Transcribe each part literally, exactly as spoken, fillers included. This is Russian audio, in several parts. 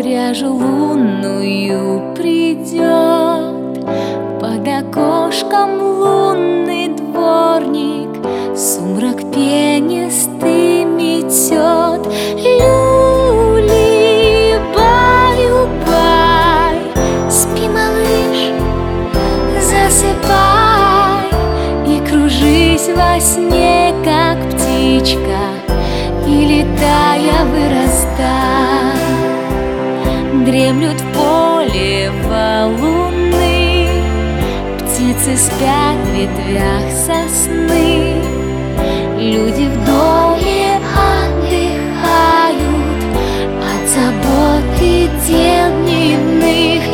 пряжу лунную придет, под окошком лунный дворник сумрак пенистый метет. Люли, баю-бай, спи, малыш, засыпай и кружись во сне, как птичка, и летая вырастай. Дремлют в поле валуны, птицы спят в ветвях сосны, люди в доме отдыхают от забот и дел дневных.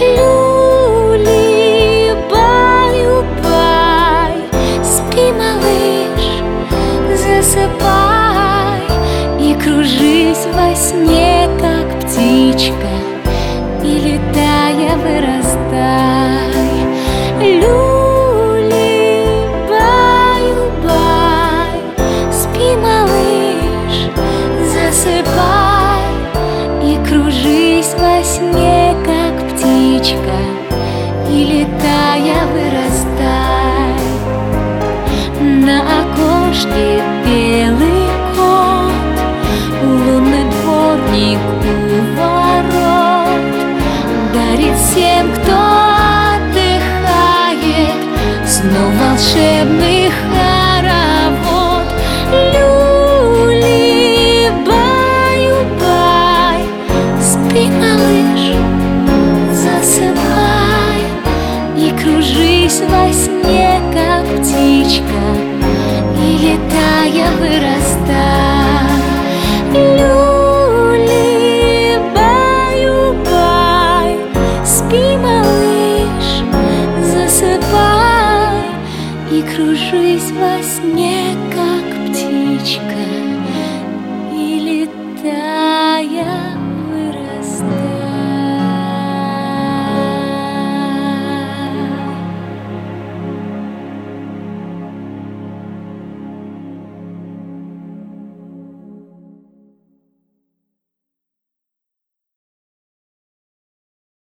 Люли, баю-бай, спи, малыш, засыпай и кружись во сне, как птичка, и летая вырастай. Люли, баю-бай, спи, малыш, засыпай и кружись во сне, как птичка, и летая вырастай. На окошке белый кот, лунный дворник у ворот, дарит всем, кто отдыхает, снов волшебный хоровод. Люли, баю-бай, спи, малыш, засыпай и кружись во сне, как птичка, и летая вырастай. Люли, баю-бай, спи, малыш, засыпай и кружись во сне, как птичка.